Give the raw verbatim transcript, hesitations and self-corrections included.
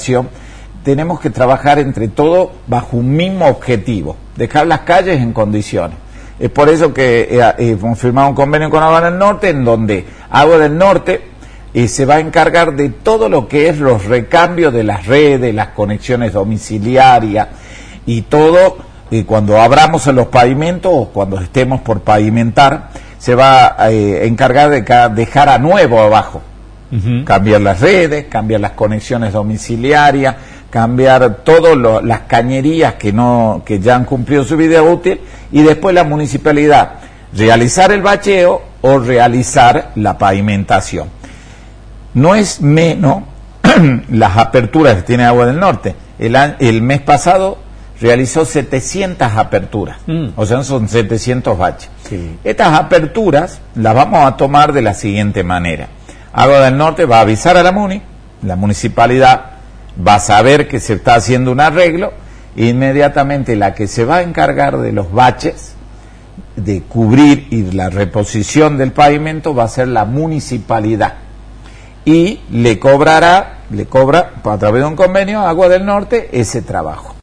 pavimentación, tenemos que trabajar entre todos bajo un mismo objetivo, dejar las calles en condiciones. Es por eso que eh, eh, hemos firmado un convenio con Agua del Norte, en donde Agua del Norte eh, se va a encargar de todo lo que es los recambios de las redes, las conexiones domiciliarias y todo. Eh, cuando abramos en los pavimentos o cuando estemos por pavimentar, se va a eh, encargar de ca- dejar a nuevo abajo. Uh-huh. Cambiar las redes, cambiar las conexiones domiciliarias, cambiar todas las cañerías que no que ya han cumplido su vida útil, y después la municipalidad realizar el bacheo o realizar la pavimentación. No es menos las aperturas que tiene Agua del Norte. El, el mes pasado realizó setecientas aperturas, mm. o sea, son setecientos baches. Sí. Estas aperturas las vamos a tomar de la siguiente manera. Agua del Norte va a avisar a la MUNI, la municipalidad va a saber que se está haciendo un arreglo, e inmediatamente la que se va a encargar de los baches, de cubrir y la reposición del pavimento, va a ser la municipalidad, y le cobrará, le cobra a través de un convenio a Agua del Norte ese trabajo.